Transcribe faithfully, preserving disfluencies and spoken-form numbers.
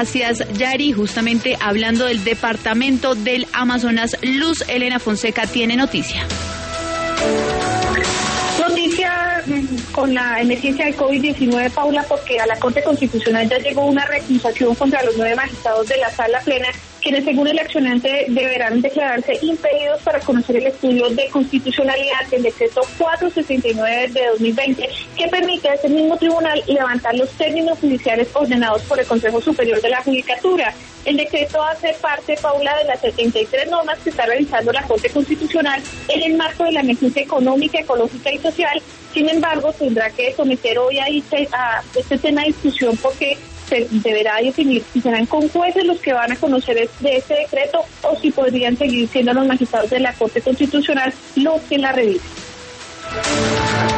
Gracias, Yari. Justamente hablando del departamento del Amazonas, Luz Elena Fonseca tiene noticia. Noticia con la emergencia de COVID diecinueve, Paula, porque a la Corte Constitucional ya llegó una recusación contra los nueve magistrados de la Sala Plena, quienes según el accionante deberán declararse impedidos para conocer el estudio de constitucionalidad del decreto cuatrocientos sesenta y nueve de dos mil veinte, que permite a ese mismo tribunal levantar los términos judiciales ordenados por el Consejo Superior de la Judicatura. El decreto hace parte, Paula, de las setenta y tres normas que está realizando la Corte Constitucional en el marco de la emergencia económica, ecológica y social. Sin embargo, tendrá que someter hoy a este, a este tema de discusión porque se deberá definir si serán con jueces los que van a conocer de este decreto o si podrían seguir siendo los magistrados de la Corte Constitucional los que la revisen.